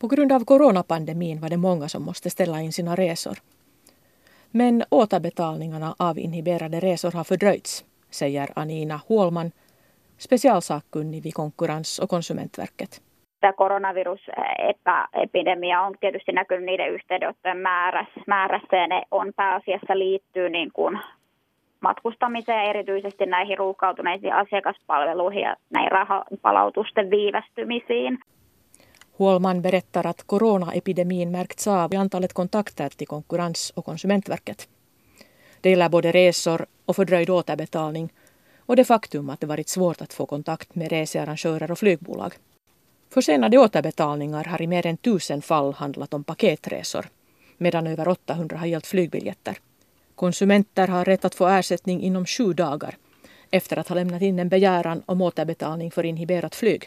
På grund av coronapandemin var det många som måste ställa in sina resor. Men återbetalningarna av inhiberade resor har fördröjts, säger Anina Huolman, specialsakkunnig vid Konkurrens- och konsumentverket. Tämä koronavirusepidemia on tietysti näkynyt niiden yhteydenottojen määrässä ja ne on pääasiassa liittyy niin kuin matkustamiseen, erityisesti näihin ruuhkautuneisiin asiakaspalveluihin ja näihin rahapalautusten viivästymisiin. Huolman berättar att coronaepidemin märkts av i antalet kontakter till Konkurrens- och konsumentverket. Det gäller både resor och fördröjd återbetalning och det faktum att det varit svårt att få kontakt med researrangörer och flygbolag. Försenade återbetalningar har i mer än 1000 fall handlat om paketresor, medan över 800 har gällt flygbiljetter. Konsumenter har rätt att få ersättning inom 7 dagar efter att ha lämnat in en begäran om återbetalning för inhiberat flyg.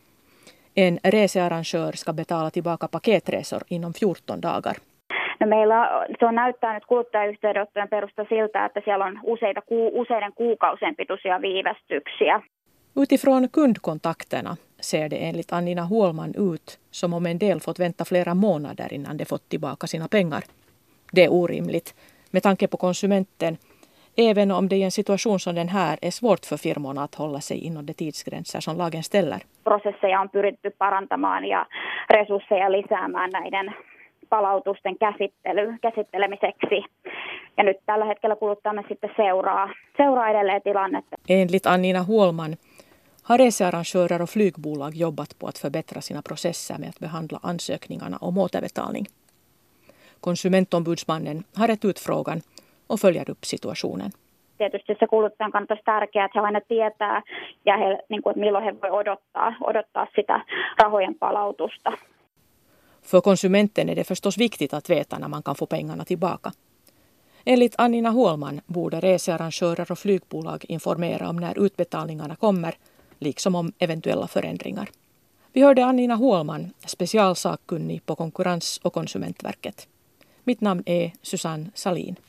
En researrangör ska betala tillbaka paketresor inom 14 dagar. No se on näyttää nyt kuluttajayhteydenottojen perusta siltä, että siellä on useiden kuukausien pituisia viivästyksiä. Utifrån kundkontakterna ser det enligt Anina Huolman ut som om en del fått vänta flera månader innan de fått tillbaka sina pengar. Det är orimligt med tanke på konsumenten, även om det i en situation som den här är svårt för firmorna att hålla sig inom de tidsgränser som lagen ställer. Prosesseja on pyritty parantamaan ja resursseja lisäämään näiden palautusten käsittelemiseksi. Ja nyt tällä hetkellä kuluttajamme sitten seuraa edelleen tilannetta. Enligt Anina Huolman har researrangörer och flygbolag jobbat på att förbättra sina processer med att behandla ansökningarna om återbetalning. Konsumentombudsmannen har rätt ut frågan och följer upp situationen. Tietysti se kuluttajan kannalta olisi tärkeää, että he aina tietää, ja että milloin he voi odottaa sitä rahojen palautusta. För konsumenten är det förstås viktigt att veta när man kan få pengarna tillbaka. Enligt Anina Huolman borde researrangörer och flygbolag informera om när utbetalningarna kommer, liksom om eventuella förändringar. Vi hörde Anina Huolman, specialsakkunnig på Konkurrens- och konsumentverket. Mitt namn är Susanne Salin.